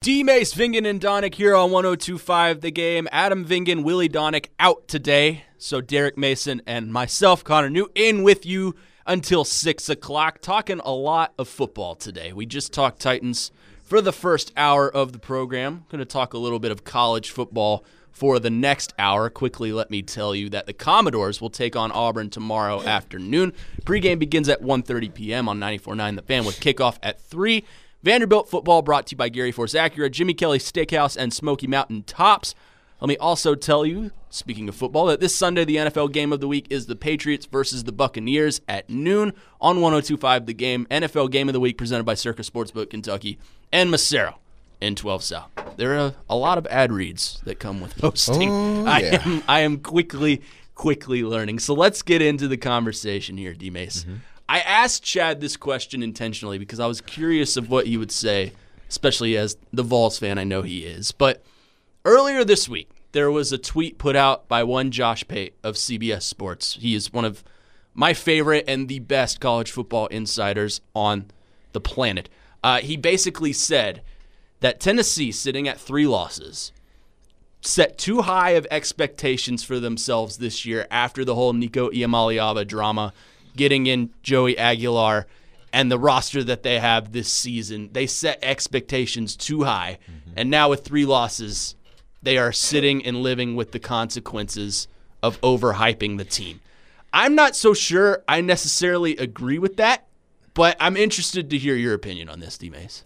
D-Mace, Vingan, and Donick here on 102.5 The Game. Adam Vingan, Willie Donick out today. So Derek Mason and myself, Connor New, in with you until 6 o'clock. Talking a lot of football today. We just talked Titans for the first hour of the program. Going to talk a little bit of college football for the next hour. Quickly, let me tell you that the Commodores will take on Auburn tomorrow afternoon. Pregame begins at 1:30 p.m. on 94.9 The Fan with kickoff at 3. Vanderbilt football brought to you by Gary Force Acura, Jimmy Kelly Steakhouse, and Smoky Mountain Tops. Let me also tell you, speaking of football, that this Sunday the NFL game of the week is the Patriots versus the Buccaneers at noon on 102.5 The Game. NFL game of the week presented by Circus Sportsbook Kentucky and Macero in 12 South. There are a lot of ad reads that come with hosting. Oh, yeah. I am quickly learning. So let's get into the conversation here, D-Mace. Mm-hmm. I asked Chad this question intentionally because I was curious of what he would say, especially as the Vols fan I know he is. But earlier this week, there was a tweet put out by one Josh Pate of CBS Sports. He is one of my favorite and the best college football insiders on the planet. He basically said that Tennessee, sitting at 3 losses, set too high of expectations for themselves this year after the whole Nico Iamaleava drama, getting in Joey Aguilar and the roster that they have this season. They set expectations too high, and now with 3 losses, they are sitting and living with the consequences of overhyping the team. I'm not so sure I necessarily agree with that, but I'm interested to hear your opinion on this, D-Mace.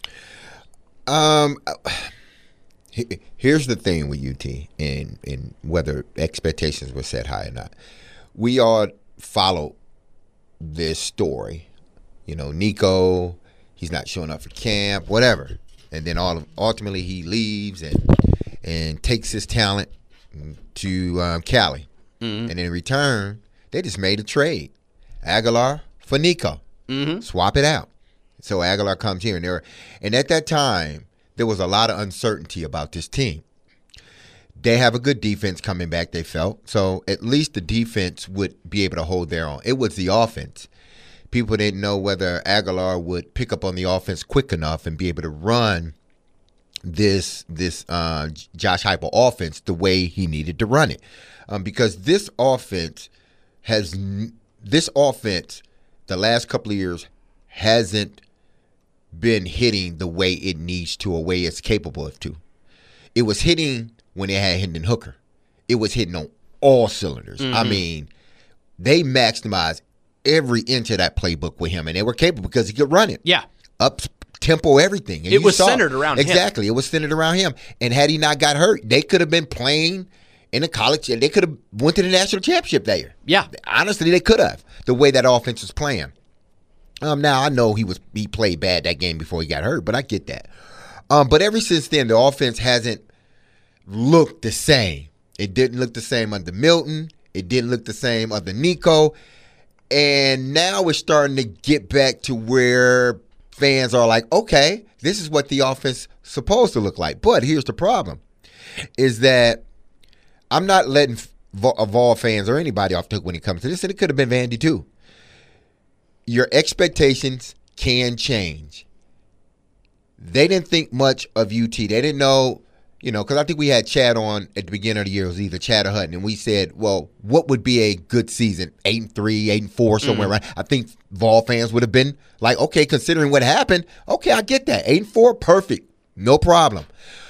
Here's the thing with UT and whether expectations were set high or not. We all follow this story. You know, Nico, he's not showing up for camp, whatever. And then ultimately he leaves and takes his talent to Cali. Mm-hmm. And in return, they just made a trade. Aguilar for Nico. Mm-hmm. Swap it out. So Aguilar comes here. And at that time, there was a lot of uncertainty about this team. They have a good defense coming back, they felt. So at least the defense would be able to hold their own. It was the offense. People didn't know whether Aguilar would pick up on the offense quick enough and be able to run this Josh Heupel offense the way he needed to run it. Because this offense, the last couple of years, hasn't been hitting the way it needs to, or way it's capable of to. It was hitting when they had Hendon Hooker. It was hitting on all cylinders. Mm-hmm. I mean, they maximized every inch of that playbook with him, and they were capable because he could run it. Yeah. Up tempo, everything. And it was centered around him. Exactly. It was centered around him. And had he not got hurt, they could have been playing in the college. They could have went to the national championship that year. Yeah. Honestly, they could have, the way that offense was playing. Now, I know he played bad that game before he got hurt, but I get that. But ever since then, the offense hasn't looked the same. It didn't look the same under Milton. It didn't look the same under Nico. And now we're starting to get back to where fans are like, okay, this is what the offense is supposed to look like. But here's the problem, is that I'm not letting Vol fans or anybody off the hook when it comes to this, and it could have been Vandy too. Your expectations can change. They didn't think much of UT. They didn't know, because I think we had Chad on at the beginning of the year. It was either Chad or Hutton, and we said, well, what would be a good season? 8-3, 8-4, somewhere around. I think Vol fans would have been like, okay, considering what happened, okay, I get that. 8-4, perfect. No problem.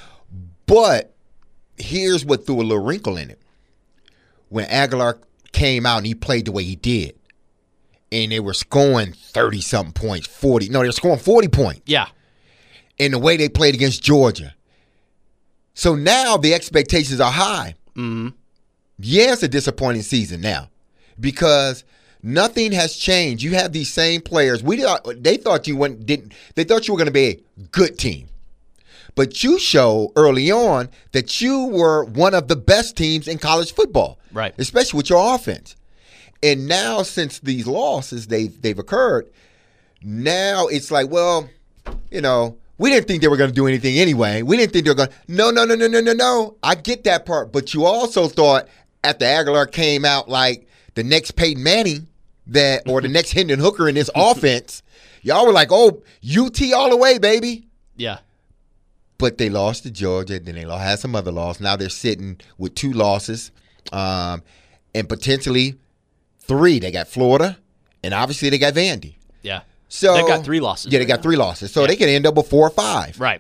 But here's what threw a little wrinkle in it. When Aguilar came out and he played the way he did, and they were scoring 30-something points, 40. No, they were scoring 40 points. Yeah. In the way they played against Georgia. So now the expectations are high. Mm-hmm. Yeah, it's a disappointing season now because nothing has changed. You have these same players. They thought you were going to be a good team. But you showed early on that you were one of the best teams in college football. Right. Especially with your offense. And now, since these losses, they've occurred, now it's like, well, we didn't think they were going to do anything anyway. We didn't think they were going to. No. I get that part. But you also thought after Aguilar came out like the next Peyton Manning or the next Hendon Hooker in this offense, y'all were like, oh, UT all the way, baby. Yeah. But they lost to Georgia, then they had some other loss. Now they're sitting with 2 losses, and potentially 3. They got Florida, and obviously they got Vandy. Yeah. So they got 3 losses. Yeah, they got 3 losses. So they can end up with 4 or 5. Right.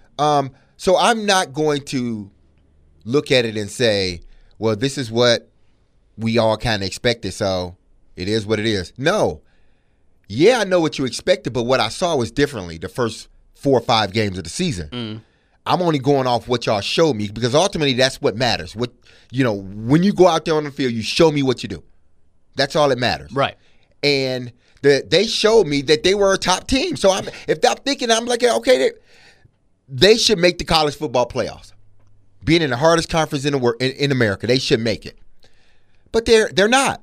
So I'm not going to look at it and say, well, this is what we all kind of expected, so it is what it is. No. Yeah, I know what you expected, but what I saw was differently the first 4 or 5 games of the season. I'm only going off what y'all showed me because ultimately that's what matters. What when you go out there on the field, you show me what you do. That's all that matters. Right. And they showed me that they were a top team. So if I'm thinking, I'm like, okay, they should make the college football playoffs. Being in the hardest conference in America, they should make it. But they're not.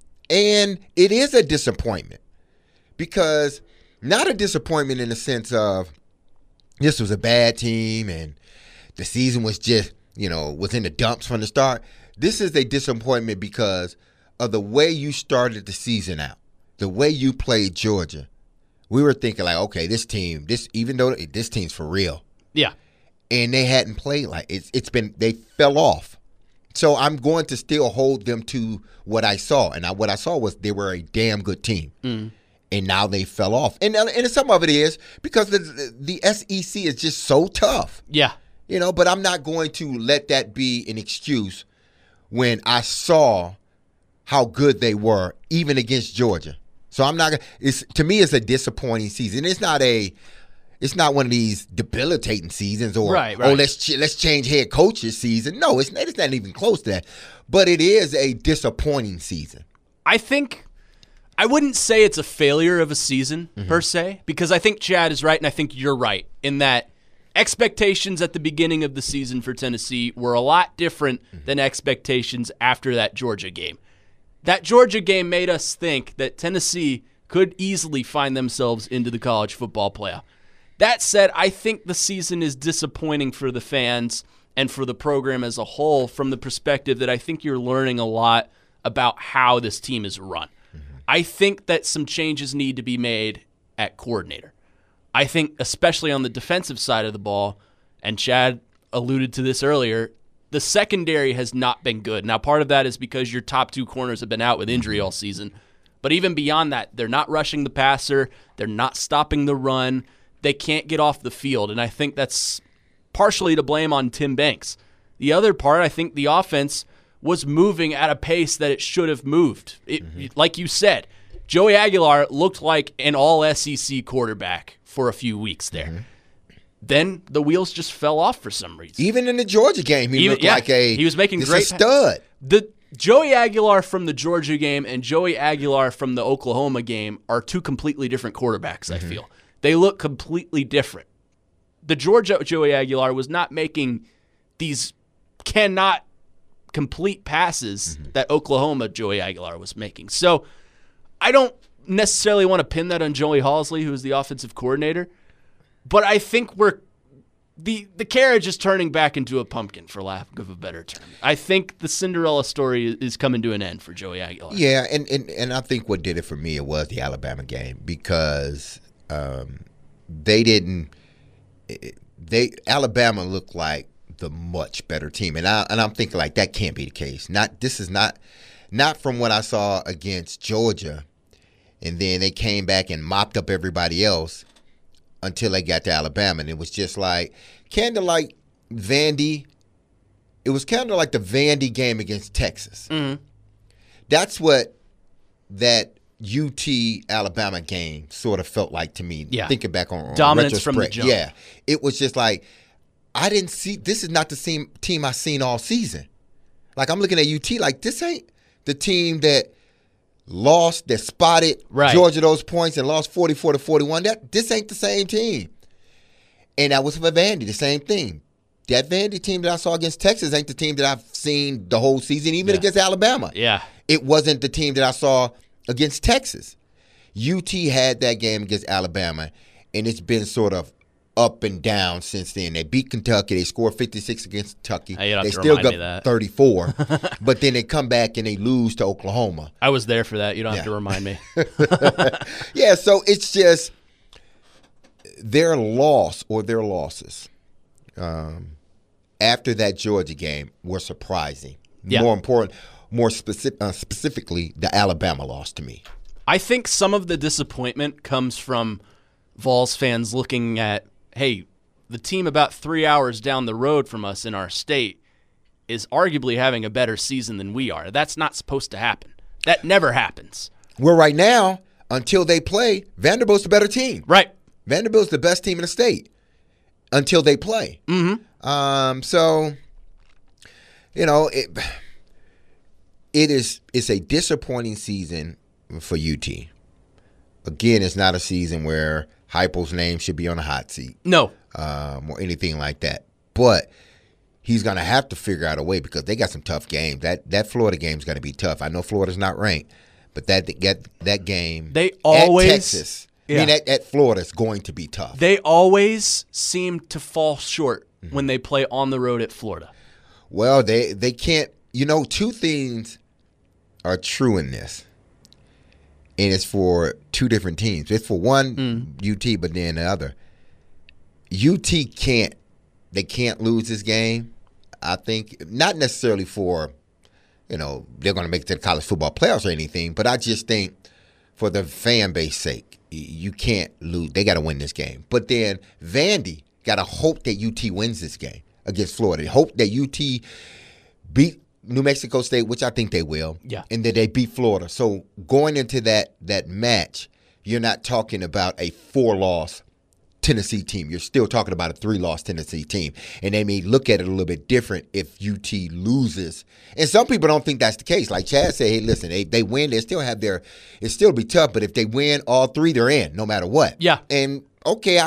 And it is a disappointment. Because not a disappointment in the sense of this was a bad team and the season was just, was in the dumps from the start. This is a disappointment because of the way you started the season out, the way you played Georgia. We were thinking like, okay, this team, even though this team's for real. Yeah. And they hadn't played like they fell off. So I'm going to still hold them to what I saw. And what I saw was they were a damn good team. And now they fell off. And some of it is because the SEC is just so tough. Yeah. But I'm not going to let that be an excuse when I saw how good they were, even against Georgia. So I'm not. To me, it's a disappointing season. It's not one of these debilitating seasons or right. let's change head coaches season. No, it's not even close to that. But it is a disappointing season. I think I wouldn't say it's a failure of a season per se, because I think Chad is right and I think you're right in that expectations at the beginning of the season for Tennessee were a lot different than expectations after that Georgia game. That Georgia game made us think that Tennessee could easily find themselves into the college football playoff. That said, I think the season is disappointing for the fans and for the program as a whole from the perspective that I think you're learning a lot about how this team is run. I think that some changes need to be made at coordinator. I think especially on the defensive side of the ball, and Chad alluded to this earlier, the secondary has not been good. Now, part of that is because your top 2 corners have been out with injury all season. But even beyond that, they're not rushing the passer. They're not stopping the run. They can't get off the field. And I think that's partially to blame on Tim Banks. The other part, I think the offense was moving at a pace that it should have moved. Like you said, Joey Aguilar looked like an all-SEC quarterback for a few weeks there. Then the wheels just fell off for some reason. Even in the Georgia game, he looked like he was making great stud. The Joey Aguilar from the Georgia game and Joey Aguilar from the Oklahoma game are 2 completely different quarterbacks, I feel. They look completely different. The Georgia Joey Aguilar was not making these cannot complete passes that Oklahoma Joey Aguilar was making. So I don't necessarily want to pin that on Joey Halzle, who is the offensive coordinator, but I think the carriage is turning back into a pumpkin, for lack of a better term. I think the Cinderella story is coming to an end for Joey Aguilar. Yeah, and I think what did it for me, it was the Alabama game because Alabama looked like the much better team, and I'm thinking like that can't be the case. This is not from what I saw against Georgia, and then they came back and mopped up everybody else until they got to Alabama, and it was just like kind of like Vandy. It was kind of like the Vandy game against Texas. That's what that UT Alabama game sort of felt like to me. Yeah. Thinking back on dominance from the jump. Yeah, it was just like I didn't see. This is not the same team I've seen all season. Like I'm looking at UT like this ain't the team that spotted Georgia those points and lost 44-41. This ain't the same team. And that was for Vandy, the same thing. That Vandy team that I saw against Texas ain't the team that I've seen the whole season, even against Alabama. Yeah. It wasn't the team that I saw against Texas. UT had that game against Alabama, and it's been sort of up and down since then. They beat Kentucky. They scored 56 against Kentucky. They still got 34. But then they come back and they lose to Oklahoma. I was there for that. You don't have to remind me. Yeah, so it's just their loss or their losses after that Georgia game were surprising. Yeah. More important, more specifically, the Alabama loss to me. I think some of the disappointment comes from Vols fans looking at, hey, the team about 3 hours down the road from us in our state is arguably having a better season than we are. That's not supposed to happen. That never happens. Well, right now, until they play, Vanderbilt's the better team. Right. Vanderbilt's the best team in the state until they play. Mm-hmm. So, you know, it's a disappointing season for UT. Again, it's not a season where Heupel's name should be on the hot seat. No. Or anything like that. But he's going to have to figure out a way because they got some tough games. That Florida game is going to be tough. I know Florida's not ranked, but that game they always, at Texas, at Florida is going to be tough. They always seem to fall short when they play on the road at Florida. Well, they can't. You know, two things are true in this. And it's for two different teams. It's for one UT, but then the other. UT can't lose this game. I think not necessarily for, they're going to make it to the college football playoffs or anything, but I just think for the fan base sake, you can't lose. They got to win this game. But then Vandy got to hope that UT wins this game against Florida. Hope that UT beat New Mexico State, which I think they will, and that they beat Florida. So going into that match, you're not talking about a 4-loss Tennessee team. You're still talking about a 3-loss Tennessee team. And they may look at it a little bit different if UT loses. And some people don't think that's the case. Like Chad said, hey, listen, they win, they still have it still be tough, but if they win all 3, they're in, no matter what. Yeah. And okay,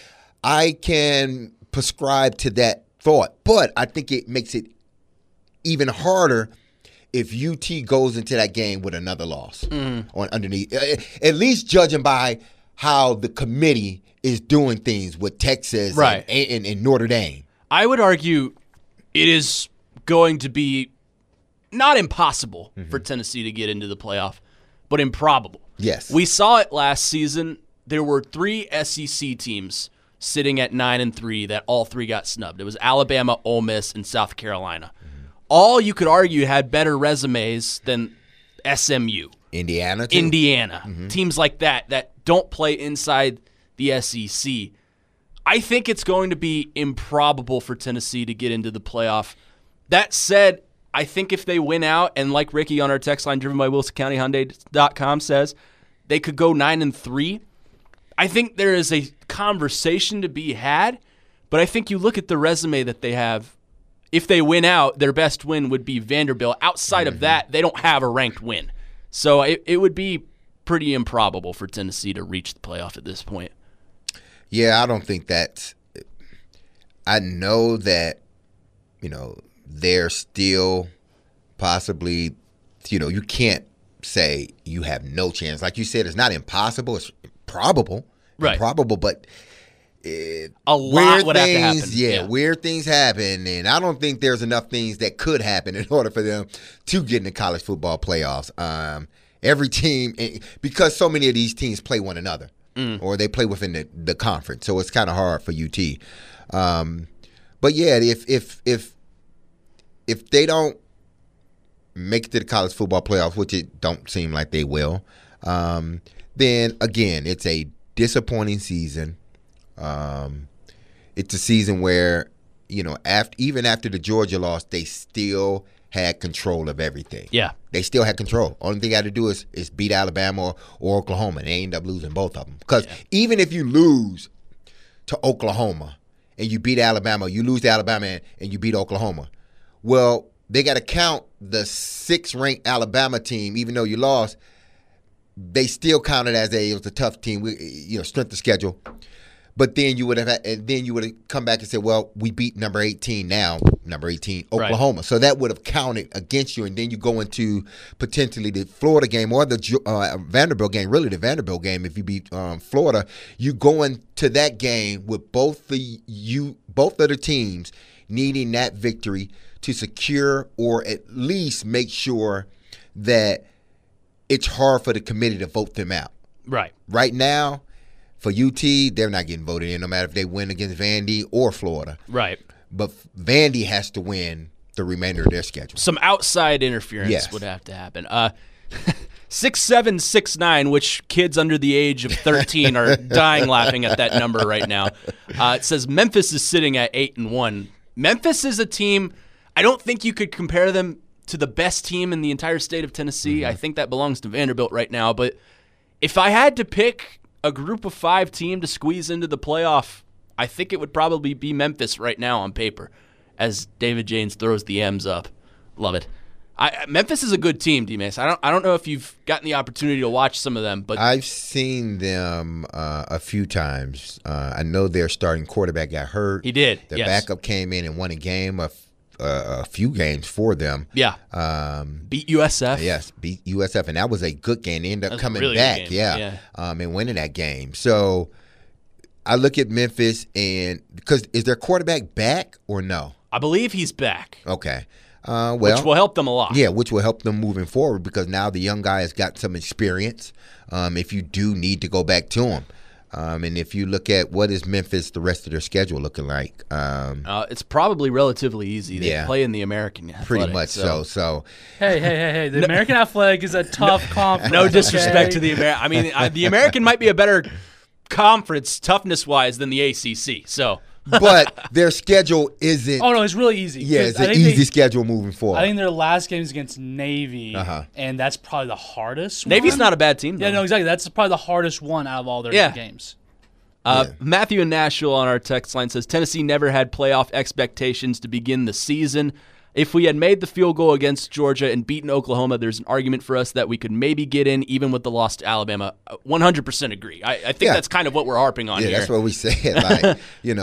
I can prescribe to that thought, but I think it makes it even harder if UT goes into that game with another loss on underneath. At least judging by how the committee is doing things with Texas and Notre Dame. I would argue it is going to be not impossible for Tennessee to get into the playoff, but improbable. Yes. We saw it last season. There were 3 SEC teams sitting at 9-3 that all 3 got snubbed. It was Alabama, Ole Miss, and South Carolina. All you could argue had better resumes than SMU. Indiana, too. Teams like that don't play inside the SEC. I think it's going to be improbable for Tennessee to get into the playoff. That said, I think if they win out, and like Ricky on our text line driven by WilsonCountyHyundai.com says, they could go 9-3. I think there is a conversation to be had, but I think you look at the resume that they have. If they win out, their best win would be Vanderbilt. Outside of that, they don't have a ranked win. So it would be pretty improbable for Tennessee to reach the playoff at this point. Yeah, I don't think that's – I know that, they're still possibly – you can't say you have no chance. Like you said, it's not impossible. It's probable. Right. Improbable, but – a lot would have to happen. Yeah, weird things happen, and I don't think there's enough things that could happen in order for them to get in the college football playoffs. Every team, because so many of these teams play one another, or they play within the conference, so it's kind of hard for UT. But yeah, if they don't make it to the college football playoffs, which it don't seem like they will, then again, it's a disappointing season. It's a season where, even after the Georgia loss, they still had control of everything. Yeah. They still had control. Only thing they had to do is beat Alabama or Oklahoma, and they end up losing both of them. Because even if you lose to Oklahoma and you beat Alabama, you lose to Alabama and you beat Oklahoma, well, they got to count the 6th-ranked Alabama team, even though you lost, they still counted as it was a tough team, strength of schedule. But then you would have come back and said, well, we beat number 18 Oklahoma. Right. So that would have counted against you. And then you go into potentially the Florida game or the Vanderbilt game, really the Vanderbilt game. If you beat Florida, you go into that game with both of the teams needing that victory to secure or at least make sure that it's hard for the committee to vote them out. Right. Right now, For UT, they're not getting voted in no matter if they win against Vandy or Florida. Right. But Vandy has to win the remainder of their schedule. Some outside interference would have to happen. 6769, which kids under the age of 13 are dying laughing at that number right now. It says Memphis is sitting at 8-1. Memphis is a team, I don't think you could compare them to the best team in the entire state of Tennessee. Mm-hmm. I think that belongs to Vanderbilt right now. But if I had to pick a group of 5 team to squeeze into the playoff, I think it would probably be Memphis right now on paper, as David Janes throws the M's up. Love it. Memphis is a good team, D-Mace. I don't know if you've gotten the opportunity to watch some of them, but I've seen them a few times. I know their starting quarterback got hurt. He did. Their backup came in and won a game, a few games for them. Yeah. Beat USF. Yes, beat USF, and that was a good game. They ended up coming really back, and winning that game. So I look at Memphis, and because is their quarterback back or no? I believe he's back. Okay. Which will help them a lot. Yeah, which will help them moving forward because now the young guy has got some experience if you do need to go back to him. And if you look at what is Memphis, the rest of their schedule looking like. It's probably relatively easy. They play in the American Athletic. Pretty much so. Hey. The American Athletic is a tough conference. No disrespect to the American. I mean, the American might be a better conference toughness-wise than the ACC, so. But their schedule isn't. Oh, no, it's really easy. Yeah, it's an easy schedule moving forward. I think their last game is against Navy, and that's probably the hardest Navy's one. not a bad team, though. Yeah, no, exactly. That's probably the hardest one out of all their games. Matthew in Nashville on our text line says, Tennessee never had playoff expectations to begin the season. If we had made the field goal against Georgia and beaten Oklahoma, there's an argument for us that we could maybe get in even with the loss to Alabama. 100% agree. I think that's kind of what we're harping on here. Yeah, that's what we said. Like,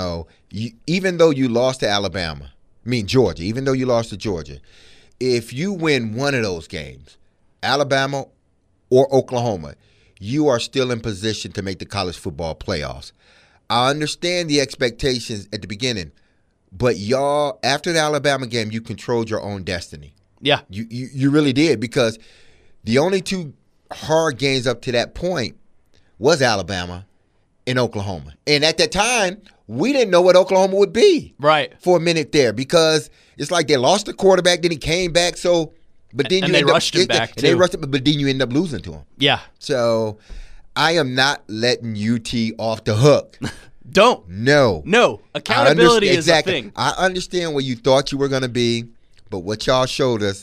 even though you lost to Alabama, Georgia, even though you lost to Georgia, if you win one of those games, Alabama or Oklahoma, you are still in position to make the college football playoffs. I understand the expectations at the beginning. But y'all, after the Alabama game, you controlled your own destiny. Yeah. You really did because the only 2 hard games up to that point was Alabama and Oklahoma. And at that time, we didn't know what Oklahoma would be for a minute there because it's like they lost the quarterback, then he came back. So, but then they rushed him back, too. They rushed him, but then you end up losing to him. Yeah. So I am not letting UT off the hook. Don't. No. Accountability is a thing. I understand where you thought you were going to be, but what y'all showed us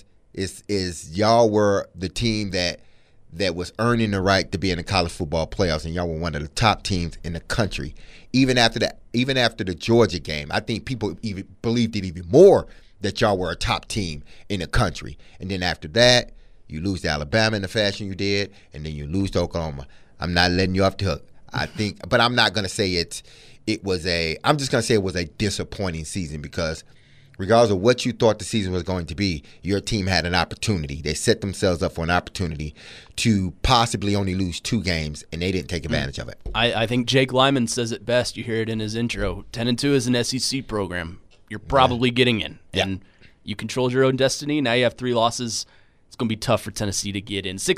is y'all were the team that was earning the right to be in the college football playoffs, and y'all were one of the top teams in the country. Even after the Georgia game, I think people even believed it even more that y'all were a top team in the country. And then after that, you lose to Alabama in the fashion you did, and then you lose to Oklahoma. I'm not letting you off the hook. I think, but I'm not going to say I'm just going to say it was a disappointing season because regardless of what you thought the season was going to be, your team had an opportunity. They set themselves up for an opportunity to possibly only lose 2 games, and they didn't take advantage of it. I think Jake Lyman says it best. You hear it in his intro. 10-2 is an SEC program. You're probably getting in, and you controlled your own destiny. Now you have 3 losses. It's going to be tough for Tennessee to get in.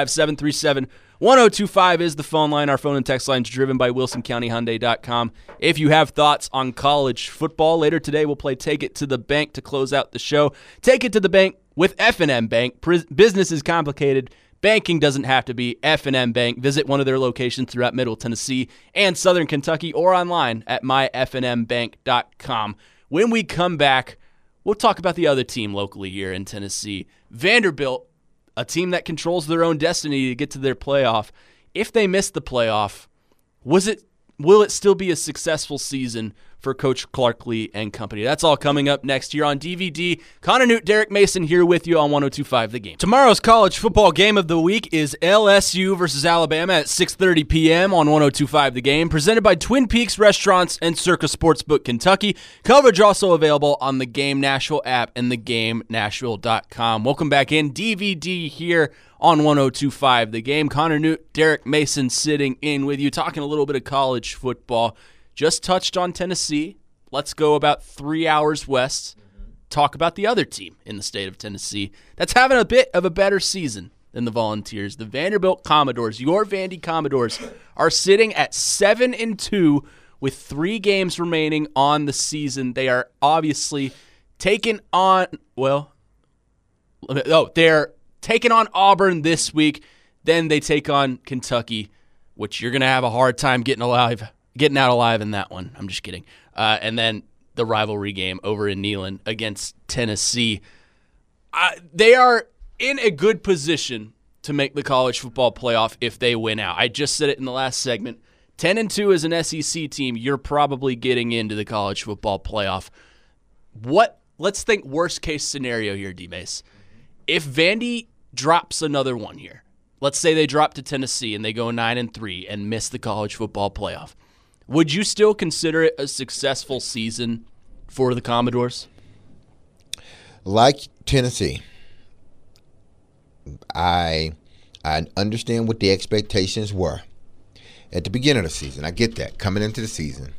615-737-1025 is the phone line. Our phone and text line is driven by WilsonCountyHyundai.com. If you have thoughts on college football, later today we'll play Take It to the Bank to close out the show. Take It to the Bank with F&M Bank. Business is complicated. Banking doesn't have to be. F&M Bank. Visit one of their locations throughout Middle Tennessee and Southern Kentucky or online at myfnmbank.com. When we come back, we'll talk about the other team locally here in Tennessee. Vanderbilt, a team that controls their own destiny to get to their playoff. If they miss the playoff, will it still be a successful season for Coach Clark Lea and company? That's all coming up next here on DVD. Connor Newt, Derek Mason here with you on 102.5 The Game. Tomorrow's college football game of the week is LSU versus Alabama at 6:30 p.m. on 102.5 The Game, presented by Twin Peaks Restaurants and Circa Sportsbook Kentucky. Coverage also available on the Game Nashville app and thegamenashville.com. Welcome back in. DVD here on 102.5 The Game. Connor Newt, Derek Mason sitting in with you, talking a little bit of college football. Just touched on Tennessee. Let's go about 3 hours west. Talk about the other team in the state of Tennessee that's having a bit of a better season than the Volunteers. The Vanderbilt Commodores, your Vandy Commodores, are sitting at 7-2 with 3 games remaining on the season. They are obviously taking on, they're taking on Auburn this week. Then they take on Kentucky, which you're going to have a hard time getting out alive in that one. I'm just kidding. And then the rivalry game over in Neyland against Tennessee. They are in a good position to make the college football playoff if they win out. I just said it in the last segment. 10-2 as an SEC team, you're probably getting into the college football playoff. Let's think worst case scenario here, D-Mace. If Vandy drops another one here, let's say they drop to Tennessee and they go 9-3 and miss the college football playoff, would you still consider it a successful season for the Commodores? Like Tennessee, I understand what the expectations were at the beginning of the season. I get that. Coming into the season,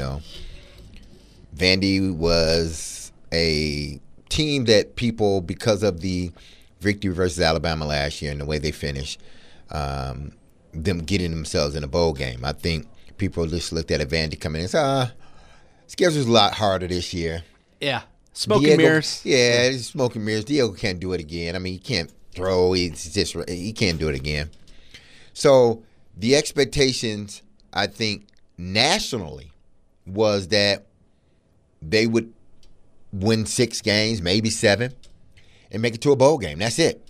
Vandy was a team that people, because of the victory versus Alabama last year and the way they finished, them getting themselves in a bowl game. I think people just looked at Vandy coming in and said, schedule's a lot harder this year. Yeah. Smoke and mirrors. Yeah, it's smoke and mirrors. Diego can't do it again. I mean, he can't throw. He can't do it again. So the expectations, I think, nationally was that they would win 6 games, maybe 7, and make it to a bowl game. That's it.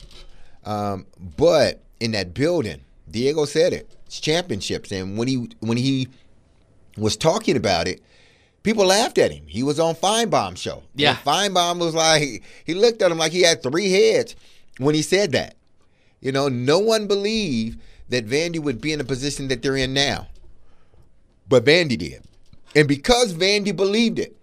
But in that building, Diego said it. It's championships. And when he was talking about it, people laughed at him. He was on Feinbaum's show. Yeah. And Feinbaum was like, he looked at him like he had 3 heads when he said that. No one believed that Vandy would be in the position that they're in now. But Vandy did. And because Vandy believed it,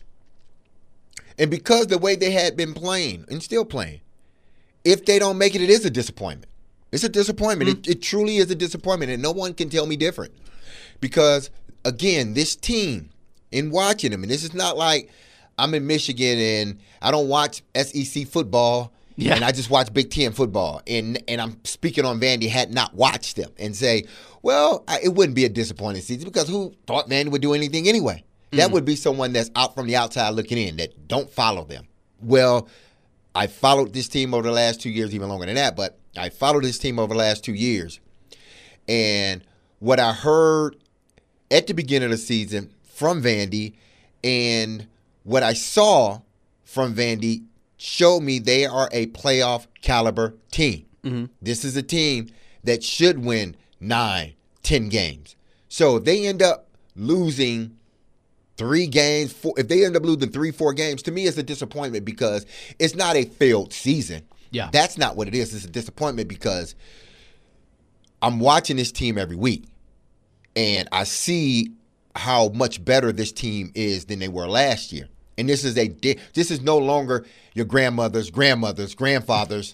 and because the way they had been playing and still playing, if they don't make it, it is a disappointment. It's a disappointment. Mm-hmm. It truly is a disappointment, and no one can tell me different. Because, again, this team, in watching them, and this is not like I'm in Michigan and I don't watch SEC football and I just watch Big Ten football, and I'm speaking on Vandy, had not watched them, and say, well, it wouldn't be a disappointing season because who thought Vandy would do anything anyway? That would be someone that's out from the outside looking in, that don't follow them. Well, I followed this team over the last 2 years, even longer than that, but I followed this team over the last 2 years. And what I heard at the beginning of the season from Vandy and what I saw from Vandy showed me they are a playoff caliber team. Mm-hmm. This is a team that should win 9, 10 games. So if they end up losing 3 games, if they end up losing 3, 4 games, to me it's a disappointment because it's not a failed season. Yeah. That's not what it is. It's a disappointment because I'm watching this team every week and I see how much better this team is than they were last year. And this is no longer your grandfathers, great-grandmothers,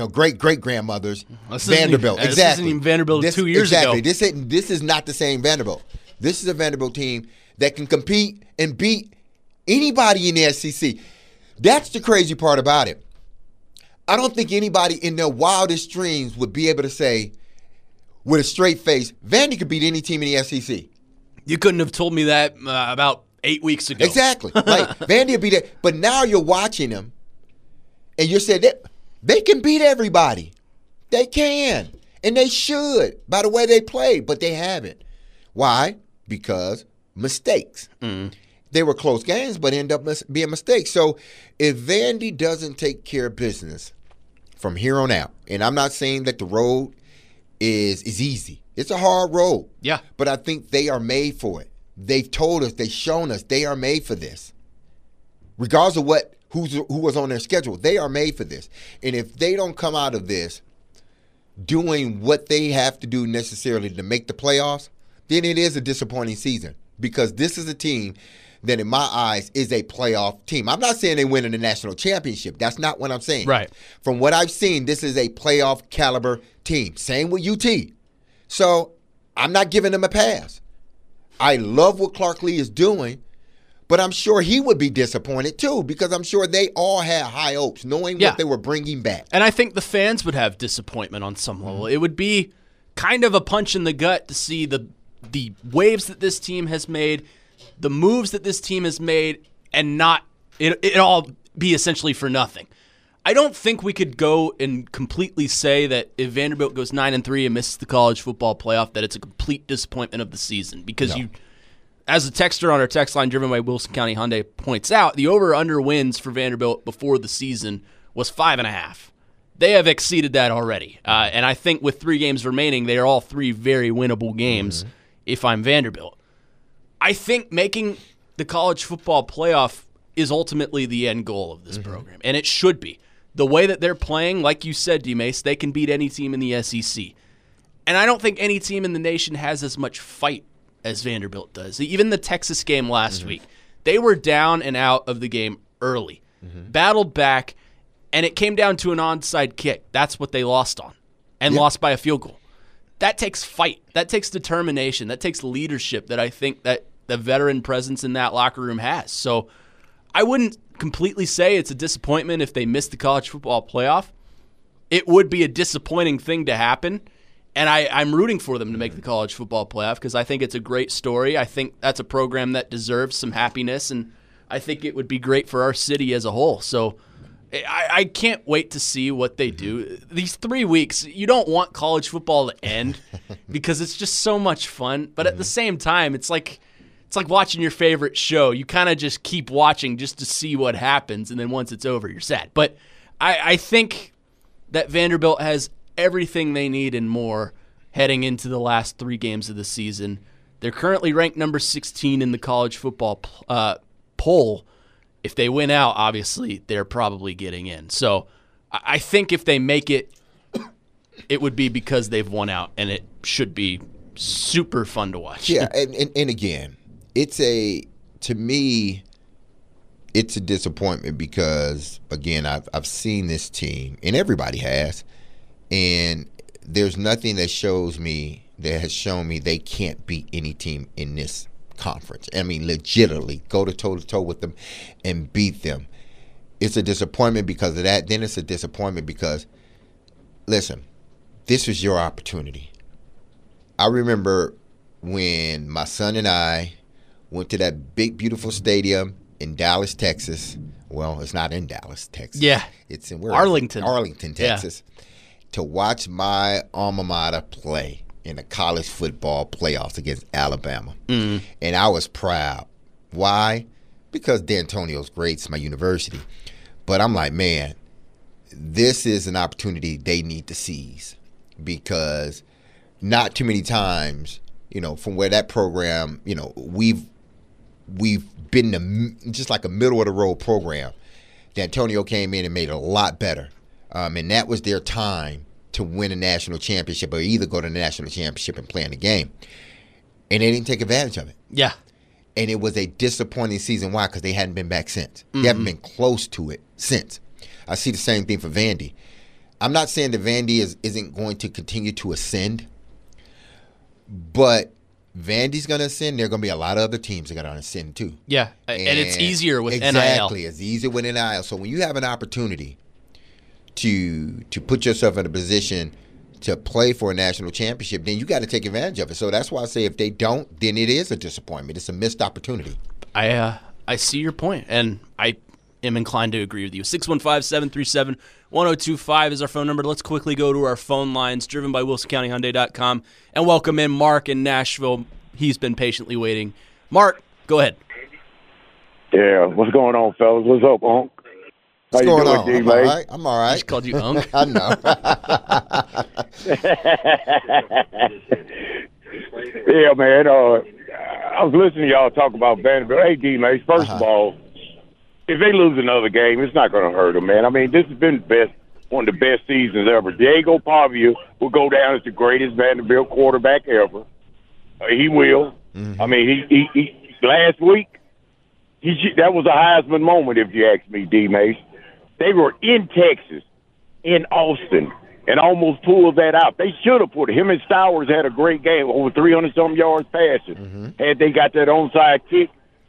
Vanderbilt. This isn't even Vanderbilt 2 years ago. This is not the same Vanderbilt. This is a Vanderbilt team that can compete and beat anybody in the SEC. That's the crazy part about it. I don't think anybody in their wildest dreams would be able to say with a straight face, Vandy could beat any team in the SEC. You couldn't have told me that about 8 weeks ago. Exactly. Like, Vandy would beat it. But now you're watching them, and you're saying that they can beat everybody. They can. And they should, by the way they play, but they haven't. Why? Because mistakes. They were close games, but end up being mistakes. So if Vandy doesn't take care of business from here on out, and I'm not saying that the road is easy. It's a hard road. Yeah. But I think they are made for it. They've told us, they've shown us they are made for this. Regardless of who was on their schedule, they are made for this. And if they don't come out of this doing what they have to do necessarily to make the playoffs, then it is a disappointing season. Because this is a team that, in my eyes, is a playoff team. I'm not saying they win in the national championship. That's not what I'm saying. Right. From what I've seen, this is a playoff caliber team. Same with UT. So I'm not giving them a pass. I love what Clark Lee is doing, But I'm sure he would be disappointed too, because I'm sure they all had high hopes, knowing what they were bringing back. And I think the fans would have disappointment on some level. It would be kind of a punch in the gut to see the waves that this team has made, the moves that this team has made, and not it all be essentially for nothing. I don't think we could go and completely say that if Vanderbilt goes 9-3 and misses the college football playoff, that it's a complete disappointment of the season. Because as a texter on our text line driven by Wilson County Hyundai points out, the over-under wins for Vanderbilt before the season was 5.5. They have exceeded that already. And I think with 3 games remaining, they are all 3 very winnable games if I'm Vanderbilt. I think making the college football playoff is ultimately the end goal of this program, and it should be. The way that they're playing, like you said, D-Mace, they can beat any team in the SEC. And I don't think any team in the nation has as much fight as Vanderbilt does. Even the Texas game last week, they were down and out of the game early, battled back, and it came down to an onside kick. That's what they lost on, and lost by a field goal. That takes fight. That takes determination. That takes leadership that I think that the veteran presence in that locker room has. So I wouldn't completely say it's a disappointment if they missed the college football playoff. It would be a disappointing thing to happen, and I'm rooting for them to make the college football playoff because I think it's a great story. I think that's a program that deserves some happiness, and I think it would be great for our city as a whole. So I can't wait to see what they do. These 3 weeks, you don't want college football to end because it's just so much fun, but at the same time, it's like watching your favorite show. You kind of just keep watching just to see what happens, and then once it's over, you're sad. But I think that Vanderbilt has everything they need and more heading into the last 3 games of the season. They're currently ranked number 16 in the college football poll. If they win out, obviously, they're probably getting in. So I think if they make it, it would be because they've won out, and it should be super fun to watch. Yeah, and again, to me, it's a disappointment because, again, I've seen this team, and everybody has, and there's nothing that has shown me they can't beat any team in this conference. I mean, legitimately go toe-to-toe with them and beat them. It's a disappointment because of that. Then it's a disappointment because, listen, this was your opportunity. I remember when my son and I went to that big, beautiful stadium in Dallas, Texas. Well, it's not in Dallas, Texas. Yeah. It's in Arlington, Texas, to watch my alma mater play in the college football playoffs against Alabama. And I was proud. Why? Because D'Antonio's great. It's my university. But I'm like, man, this is an opportunity they need to seize because not too many times, from where that program, we've been just like a middle-of-the-road program. D'Antonio came in and made it a lot better. And that was their time to win a national championship or either go to the national championship and play in the game. And they didn't take advantage of it. Yeah. And it was a disappointing season. Why? Because they hadn't been back since. They haven't been close to it since. I see the same thing for Vandy. I'm not saying that Vandy isn't going to continue to ascend, but Vandy's going to ascend. There are going to be a lot of other teams that are going to ascend too. Yeah, and it's easier with NIL. Exactly, it's easier with NIL. So when you have an opportunity to put yourself in a position to play for a national championship, then you got to take advantage of it. So that's why I say if they don't, then it is a disappointment. It's a missed opportunity. I see your point, and I am inclined to agree with you. 615-737-1025 is our phone number. Let's quickly go to our phone lines, driven by WilsonCountyHyundai.com, and welcome in Mark in Nashville. He's been patiently waiting. Mark, go ahead. Yeah, what's going on, fellas? What's up, Unc? What's going on? D-Mate? I'm all right. I just called you Unc. I know. Yeah, man. I was listening to y'all talk about Vanderbilt. Hey, D-Mate, first of all, if they lose another game, it's not going to hurt them, man. I mean, this has been one of the best seasons ever. Diego Pavia will go down as the greatest Vanderbilt quarterback ever. He will. I mean, he last week, that was a Heisman moment, if you ask me, D-Mace. They were in Texas, in Austin, and almost pulled that out. They should have put it. Him and Stowers had a great game, over 300-some yards passing. Had they got that onside kick,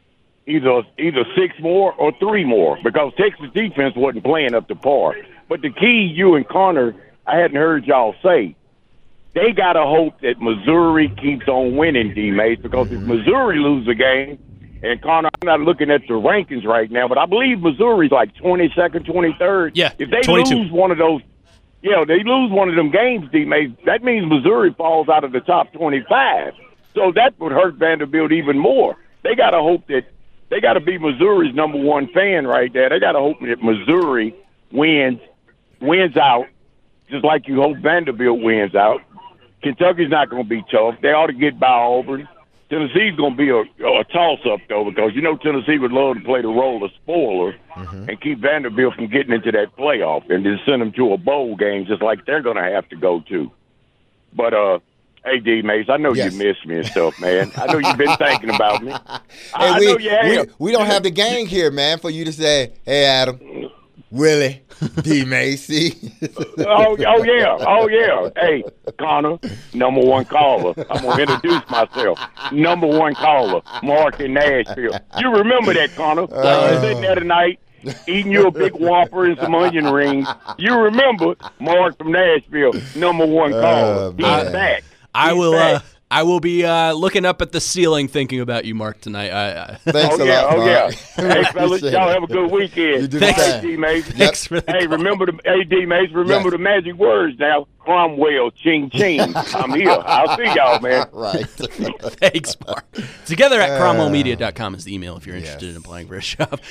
either 6 more or 3 more because Texas defense wasn't playing up to par. But the key, you and Connor, I hadn't heard y'all say, they got to hope that Missouri keeps on winning, D-Mace, because if Missouri loses a game, and Connor, I'm not looking at the rankings right now, but I believe Missouri's like 22nd, 23rd. Yeah, if they 22. lose one of those, they lose one of them games, D-Mace, that means Missouri falls out of the top 25. So that would hurt Vanderbilt even more. They got to hope that they got to be Missouri's number one fan right there. They got to hope that Missouri wins out, just like you hope Vanderbilt wins out. Kentucky's not going to be tough. They ought to get by Auburn. Tennessee's going to be a toss-up, though, because Tennessee would love to play the role of spoiler and keep Vanderbilt from getting into that playoff and then send them to a bowl game just like they're going to have to go to. But, hey, D-Mace, I know you miss me and stuff, man. I know you've been thinking about me. I know you have. We don't have the gang here, man, for you to say, hey, Adam, Willie, D-Mace. Oh, yeah. Hey, Connor, number one caller. I'm going to introduce myself. Number one caller, Mark in Nashville. You remember that, Connor? Like you sitting there tonight, eating you a big Whopper and some onion rings. You remember Mark from Nashville, number one caller. He's back. I will be looking up at the ceiling thinking about you, Mark, tonight. Thanks a lot, Mark. Hey, fellas, y'all have a good weekend. You do the same. D-Mace. Thanks for the Hey, call. remember the magic words now. Cromwell, ching, ching. I'm here. I'll see y'all, man. Right. Thanks, Mark. Together at cromwellmedia.com is the email if you're interested in applying for a job.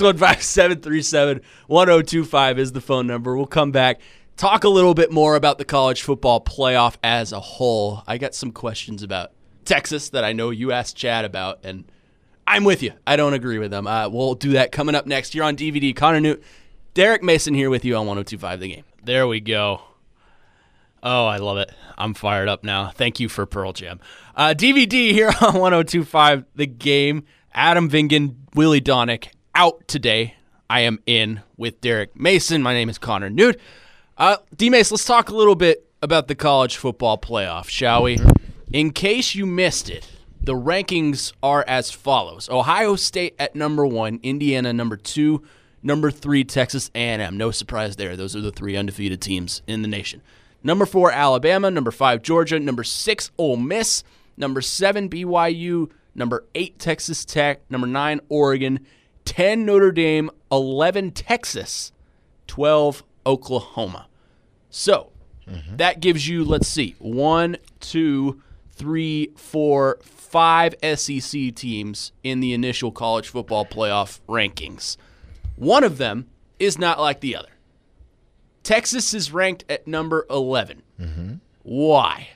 615-737-1025 is the phone number. We'll come back. Talk a little bit more about the college football playoff as a whole. I got some questions about Texas that I know you asked Chad about, and I'm with you. I don't agree with them. We'll do that coming up next here on DVD. Connor Newt, Derek Mason here with you on 102.5 The Game. There we go. Oh, I love it. I'm fired up now. Thank you for Pearl Jam. DVD here on 102.5 The Game. Adam Vingan, Willie Donick out today. I am in with Derek Mason. My name is Connor Newt. D-Mace, let's talk a little bit about the college football playoff, shall we? In case you missed it, the rankings are as follows. Ohio State at number 1, Indiana number 2, number 3, Texas A&M. No surprise there. Those are the 3 undefeated teams in the nation. Number 4, Alabama. Number 5, Georgia. Number 6, Ole Miss. Number 7, BYU. Number 8, Texas Tech. Number 9, Oregon. 10, Notre Dame. 11, Texas. 12, Oklahoma. So that gives you, let's see, 1, 2, 3, 4, 5 SEC teams in the initial college football playoff rankings. One of them is not like the other. Texas is ranked at number 11. Why?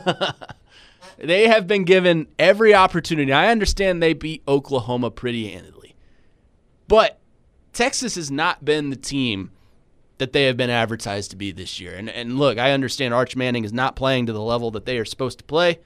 They have been given every opportunity. I understand they beat Oklahoma pretty handedly. But Texas has not been the team that they have been advertised to be this year. And look, I understand Arch Manning is not playing to the level that they are supposed to play.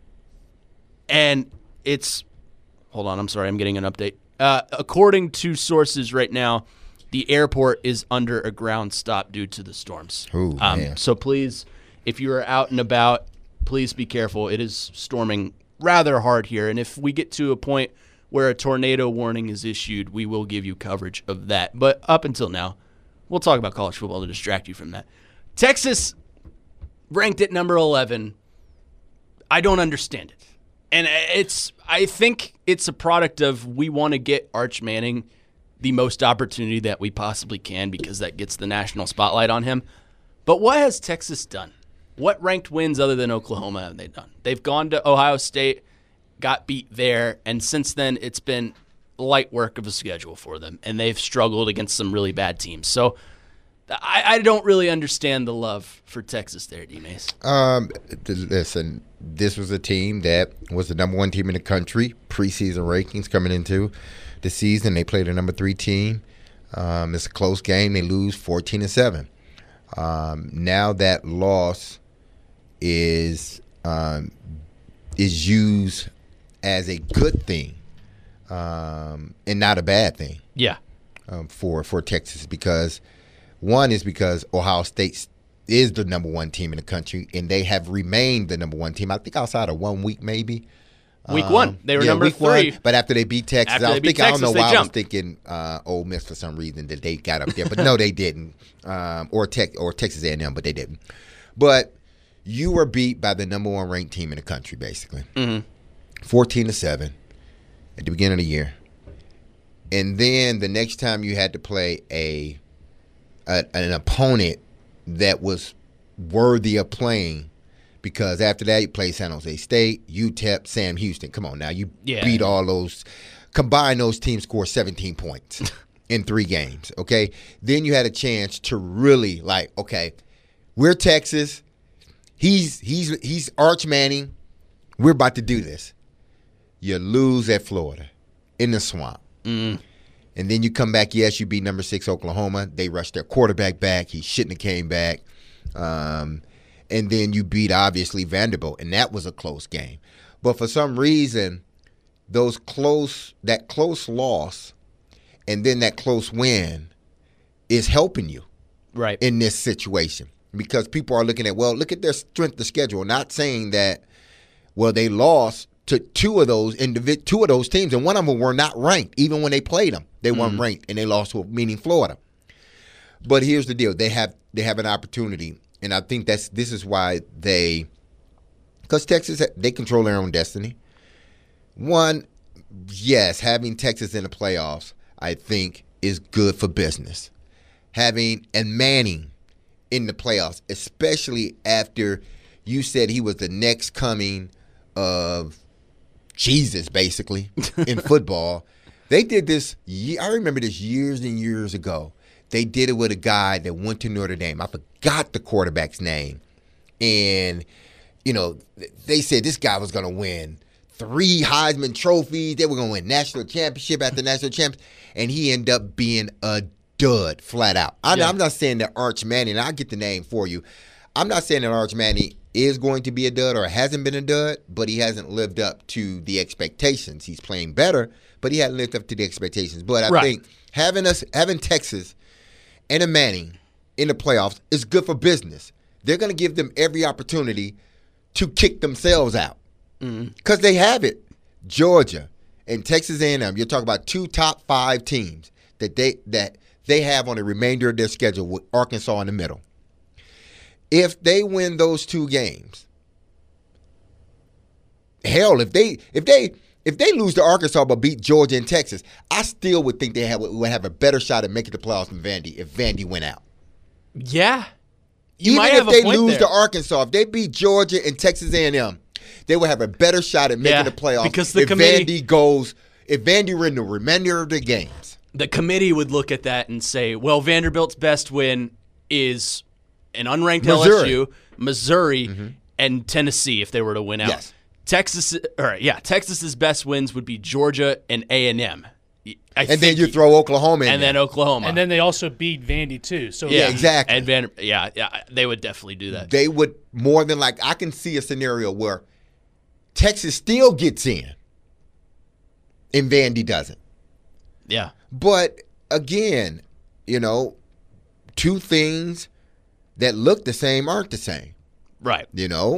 And it's – hold on, I'm sorry, I'm getting an update. According to sources right now, the airport is under a ground stop due to the storms. Ooh, man. So please, if you are out and about, please be careful. It is storming rather hard here. And if we get to a point where a tornado warning is issued, we will give you coverage of that. But up until now, we'll talk about college football to distract you from that. Texas ranked at number 11. I don't understand it. And I think it's a product of we want to get Arch Manning the most opportunity that we possibly can because that gets the national spotlight on him. But what has Texas done? What ranked wins other than Oklahoma have they done? They've gone to Ohio State, got beat there, and since then it's been light work of a schedule for them, and they've struggled against some really bad teams. So I don't really understand the love for Texas there, D-Mace. Listen, this was a team that was the number 1 team in the country, preseason rankings coming into the season. They played a number 3 team. It's a close game. They lose 14-7. Now that loss is used as a good thing. And not a bad thing. Yeah. For Texas because Ohio State is the number 1 team in the country and they have remained the number 1 team. I think outside of 1 week maybe. Week 1. They were number 3. 1, but after they beat Texas, I don't know why I was thinking Ole Miss for some reason that they got up there. But no, they didn't. Or Texas A&M, but they didn't. But you were beat by the number 1 ranked team in the country, basically. 14-7 at the beginning of the year. And then the next time you had to play an opponent that was worthy of playing, because after that you played San Jose State, UTEP, Sam Houston. Come on now, you beat all those. Combine those teams, score 17 points in 3 games. Okay, then you had a chance to really okay, we're Texas. He's Arch Manning. We're about to do this. You lose at Florida in the swamp. And then you come back, yes, you beat number 6 Oklahoma. They rushed their quarterback back. He shouldn't have came back. And then you beat, obviously, Vanderbilt, and that was a close game. But for some reason, that close loss and then that close win is helping you in this situation. Because people are looking at, look at their strength of schedule. Not saying that, they lost to two of those teams, and one of them were not ranked. Even when they played them, they weren't ranked, and they lost to, meaning Florida. But here's the deal: they have an opportunity, and I think this is why because Texas, they control their own destiny. One, yes, having Texas in the playoffs, I think, is good for business. Having Manning in the playoffs, especially after you said he was the next coming of Jesus, basically, in football. They did this, I remember this years and years ago. They did it with a guy that went to Notre Dame. I forgot the quarterback's name. And, they said this guy was going to win 3 Heisman trophies. They were going to win national championship after national championship. And he ended up being a dud, flat out. I'm not saying that Arch Manning, I'll get the name for you. I'm not saying that Arch Manning is going to be a dud or hasn't been a dud, but he hasn't lived up to the expectations. He's playing better, but he hasn't lived up to the expectations. But I think having Texas and a Manning in the playoffs is good for business. They're going to give them every opportunity to kick themselves out because they have it. Georgia and Texas A&M, you're talking about 2 top 5 teams that they have on the remainder of their schedule with Arkansas in the middle. If they win those 2 games, hell, if they lose to Arkansas but beat Georgia and Texas, I still would think they would have a better shot at making the playoffs than Vandy if Vandy went out. Yeah. Even if they lose to Arkansas, if they beat Georgia and Texas A&M, they would have a better shot at making the playoffs because if Vandy were in the remainder of the games. The committee would look at that and say, Vanderbilt's best win is an unranked LSU, Missouri, and Tennessee if they were to win out. Yes. Texas's best wins would be Georgia and A&M. Then you throw Oklahoma in and there. Then Oklahoma. And then they also beat Vandy too. So exactly. And they would definitely do that. They would more than I can see a scenario where Texas still gets in and Vandy doesn't. Yeah. But again, 2 things that look the same aren't the same. Right.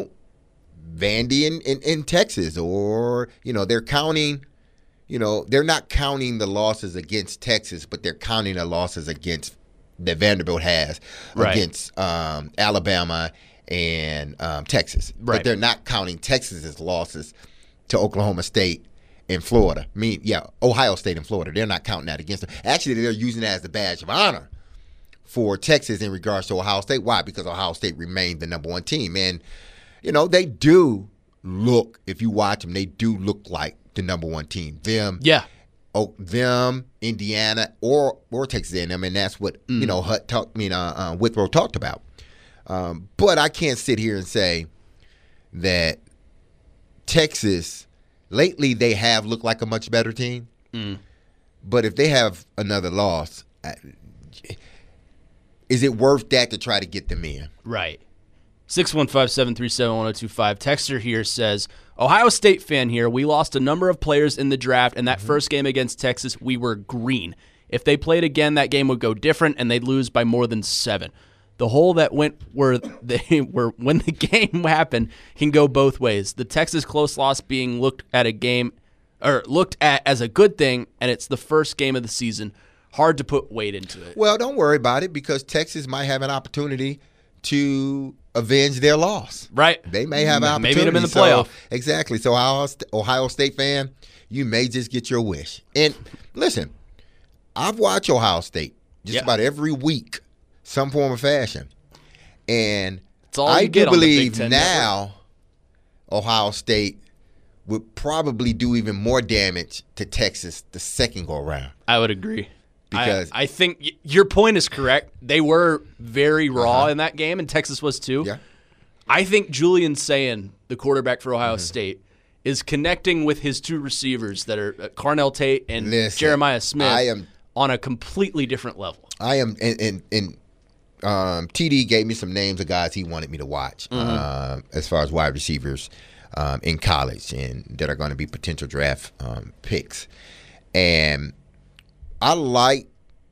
Vandy in Texas, or, they're counting, they're not counting the losses against Texas, but they're counting the losses that Vanderbilt has against Alabama and Texas. Right. But they're not counting Texas's losses to Oklahoma State and Florida. Ohio State and Florida. They're not counting that against them. Actually, they're using that as the badge of honor for Texas in regards to Ohio State. Why? Because Ohio State remained the number 1 team. And, they do look, if you watch them, they do look like the number 1 team. Them, Indiana, or Texas A&M, and that's what, Withrow talked about. But I can't sit here and say that Texas, lately they have looked like a much better team. But if they have another loss, is it worth that to try to get them in? Right. 615-737-1025. Texter here says, Ohio State fan here. We lost a number of players in the draft, and that first game against Texas, we were green. If they played again, that game would go different, and they'd lose by more than 7. the hole that went where they were when the game happened can go both ways. The Texas close loss being looked at as a good thing, and it's the first game of the season. Hard to put weight into it. Well, don't worry about it because Texas might have an opportunity to avenge their loss. Right. They may have an opportunity. Maybe them in the playoff. Exactly. So, Ohio State fan, you may just get your wish. And listen, I've watched Ohio State just about every week, some form of fashion. And I do believe now Ohio State would probably do even more damage to Texas the second go around. I would agree. Because I think your point is correct. They were very raw in that game, and Texas was too. Yeah. I think Julian Sayin, the quarterback for Ohio State, is connecting with his two receivers that are Carnell Tate and Jeremiah Smith on a completely different level. I am, and TD gave me some names of guys he wanted me to watch as far as wide receivers in college and that are going to be potential draft picks. And I liked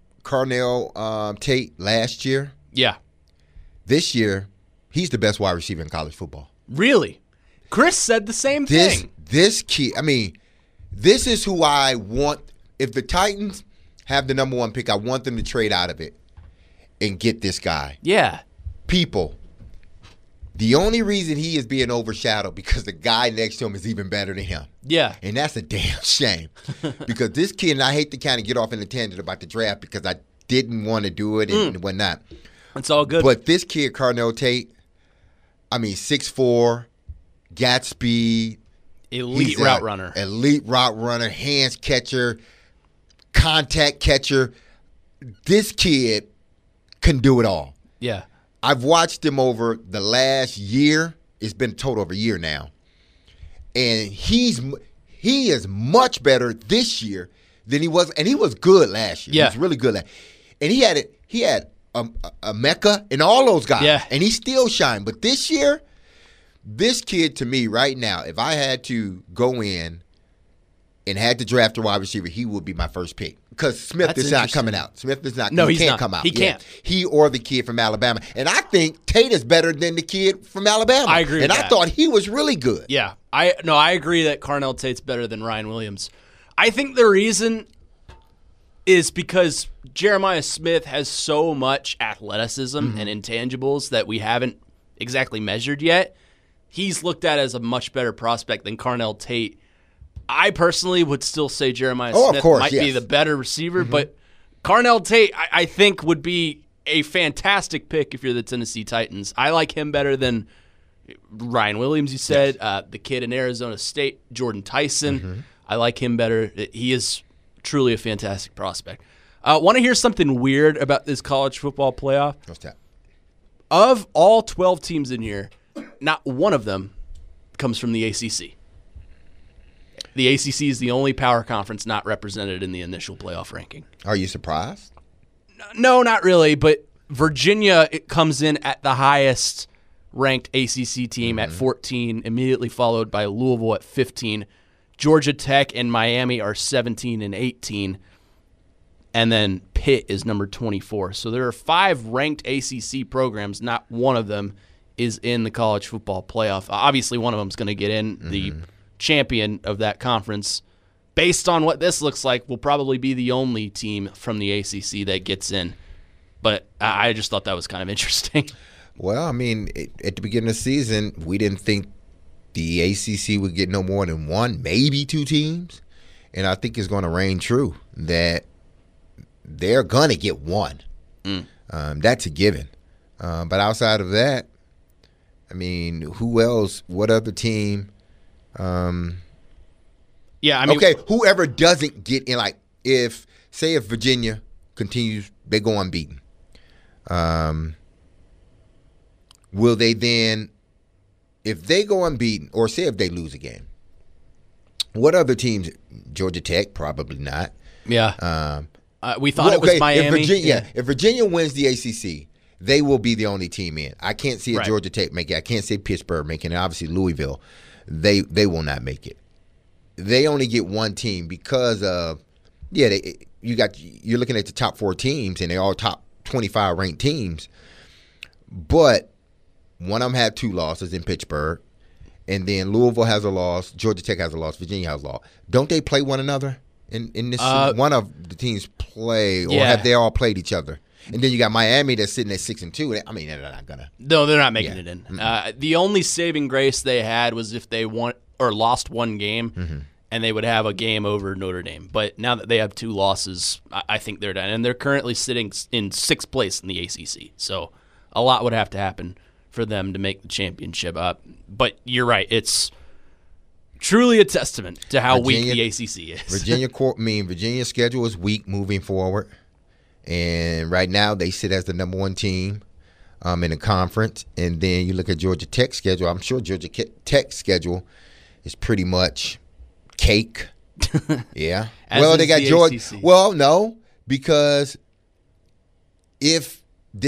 Carnell Tate last year. Yeah. This year, he's the best wide receiver in college football. Really? Chris said the same thing. This kid, I mean, this is who I want. If the Titans have the number 1 pick, I want them to trade out of it and get this guy. Yeah. People, the only reason he is being overshadowed because the guy next to him is even better than him. Yeah. And that's a damn shame. Because this kid, and I hate to kind of get off in a tangent about the draft because I didn't want to do it and whatnot. It's all good. But this kid, Carnell Tate, I mean, 6'4", got speed. Elite route runner. Elite route runner, hands catcher, contact catcher. This kid can do it all. Yeah. I've watched him over the last year. It's been a total of a year now. And he is much better this year than he was. And he was good last year. Yeah. He was really good last year. And he had a Mecca and all those guys. Yeah. And he still shined. But this year, this kid to me right now, if I had to go in and had to draft a wide receiver, he would be my first pick. Because Smith is not coming out. Smith is not. No, he can't not. come out. He can't. He or the kid from Alabama. And I think Tate is better than the kid from Alabama. I agree with that. I thought he was really good. Yeah. I agree that Carnell Tate's better than Ryan Williams. I think the reason is because Jeremiah Smith has so much athleticism and intangibles that we haven't exactly measured yet. He's looked at as a much better prospect than Carnell Tate. I personally would still say Jeremiah Smith might be the better receiver, but Carnell Tate, I think, would be a fantastic pick if you're the Tennessee Titans. I like him better than Ryan Williams, you said. The kid in Arizona State, Jordan Tyson. I like him better. He is truly a fantastic prospect. Want to hear something weird about this college football playoff? What's that? Of all 12 teams in here, not one of them comes from the ACC. The ACC is the only power conference not represented in the initial playoff ranking. Are you surprised? No, not really, but Virginia comes in at the highest ranked ACC team at 14, immediately followed by Louisville at 15. Georgia Tech and Miami are 17 and 18. And then Pitt is number 24. So there are 5 ranked ACC programs. Not one of them is in the college football playoff. Obviously, one of them is going to get in. The champion of that conference, based on what this looks like, will probably be the only team from the ACC that gets in. But I just thought that was kind of interesting. Well, I mean, at the beginning of the season, we didn't think the ACC would get no more than 1, maybe 2 teams. And I think it's going to reign true that they're going to get 1. That's a given. But outside of that, I mean, who else? What other team? Yeah, I mean, okay, whoever doesn't get in, like, if Virginia continues, they go unbeaten. Will they then, if they go unbeaten, or say if they lose a game, what other teams? Georgia Tech, probably not. Yeah. We thought it was Miami. If Virginia wins the ACC, they will be the only team in. I can't see a Georgia Tech make it. I can't see Pittsburgh making it. Obviously, Louisville, they will not make it. They only get 1 team because of you're looking at the top 4 teams and they're all top 25 ranked teams. But one of them had 2 losses in Pittsburgh, and then Louisville has a loss, Georgia Tech has a loss, Virginia has a loss. Don't they play one another in this? One of the teams play, or have they all played each other? And then you got Miami that's sitting at 6-2. I mean, they're not gonna. No, they're not making it in. The only saving grace they had was if they won or lost one game, and they would have a game over Notre Dame. But now that they have 2 losses, I think they're done, and they're currently sitting in 6th place in the ACC. So a lot would have to happen for them to make the championship up. But you're right; it's truly a testament to how weak the ACC is. Virginia's schedule is weak moving forward. And right now they sit as the number 1 team in the conference. And then you look at Georgia Tech's schedule. I'm sure Georgia Tech's schedule is pretty much cake. Yeah. Well, they got Georgia. ACC. Well, no, because if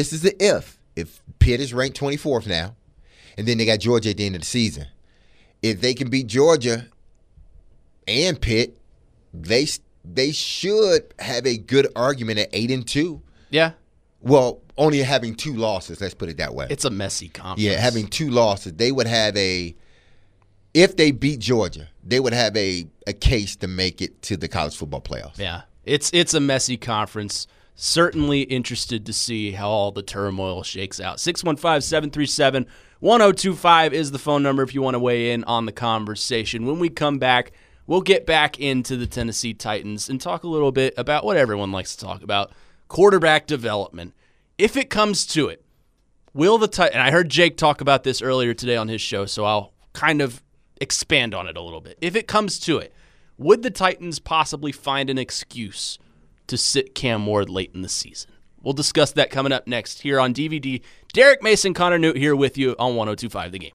Pitt is ranked 24th now, and then they got Georgia at the end of the season. If they can beat Georgia and Pitt, they should have a good argument at 8-2. Yeah. Well, only having 2 losses, let's put it that way. It's a messy conference. Yeah, having 2 losses, they would have if they beat Georgia, they would have a case to make it to the college football playoffs. Yeah. It's a messy conference. Certainly interested to see how all the turmoil shakes out. 615-737-1025 is the phone number if you want to weigh in on the conversation. When we come back, we'll get back into the Tennessee Titans and talk a little bit about what everyone likes to talk about, quarterback development. If it comes to it, will the Titans, and I heard Jake talk about this earlier today on his show, so I'll kind of expand on it a little bit. If it comes to it, would the Titans possibly find an excuse to sit Cam Ward late in the season? We'll discuss that coming up next here on DVD. Derek Mason, Connor Newt here with you on 102.5 The Game.